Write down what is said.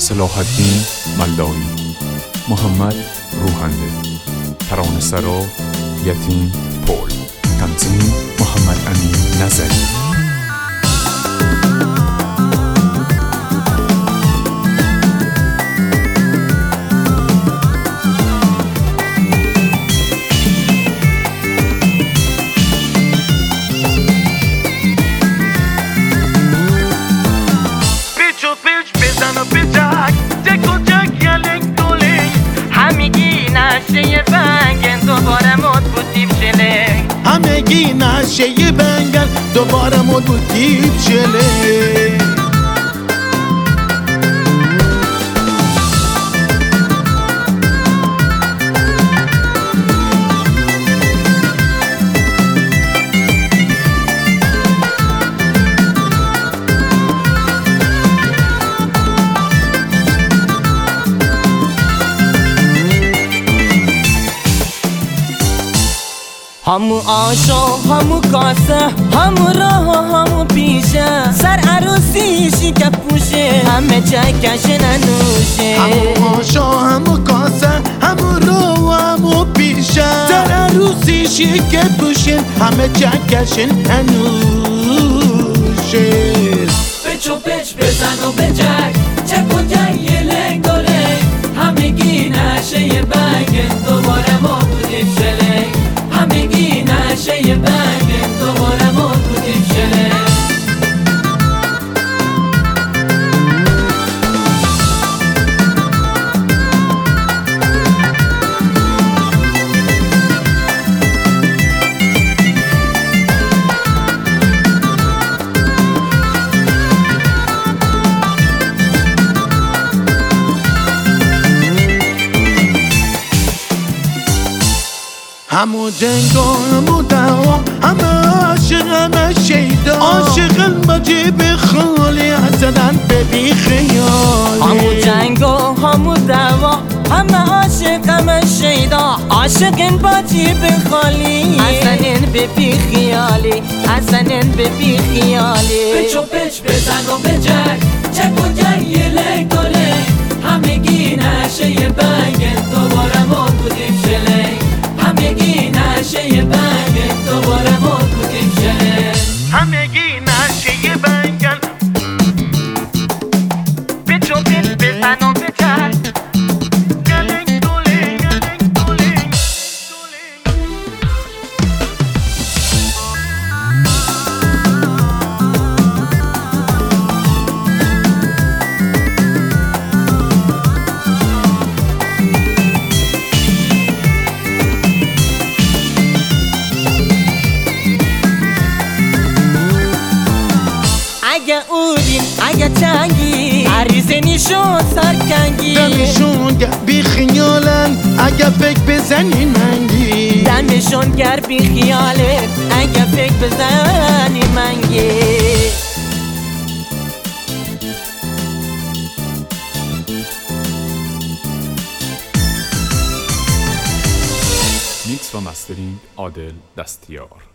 صلاح الدین ملایی، محمد روحنده، ترانه‌سرا یتیم پول، تنظیم محمد امین نظری. همگی نشه بنگل دوباره مد بود دیپ شله. همو آشا همو کاسه همو راه همو پیشه سر عروسیشی که پوشه همه چکشن نوشه. همو آشا همو کاسه همو راه همو پیشه سر عروسیشی که پوشه همه چکشن نوشه. پچو پچ بزن و بجک چک و جنگ لنگ و لنگ همگی نشه بنگ دوباره ما بودیم شلنگ همگی نشه بنگ دوباره ما بودیم شلنگ. همو جنگ و همو دعوا همه عاشق همه شیدا عاشق المجیب خالی حسدن به بی خیالی. همو جنگ و همو دعوا همه عاشق همه شیدا عاشق این با جیب خالی حسنین به بی خیالی حسنین به بی خیالی. پچو پچ بزن و بجک چک و جنگ لنگ و لنگ همگی نشه بنگ دوباره ما بودیم شلنگ همگی نشه بنگ دوباره ما بودیم شلنگ همگی نشه بنگل پچو پچ بزن و بجک گلنگ دولنگ گلنگ دولنگ. اگه اودین اگه چنگی عریضه نیشون سرکنگی دمشون گر بی خیالن اگه فکر بزنی منگی دمشون گر بی خیالت اگه فکر بزنی منگی. میکس و مسترینگ عادل دستیار.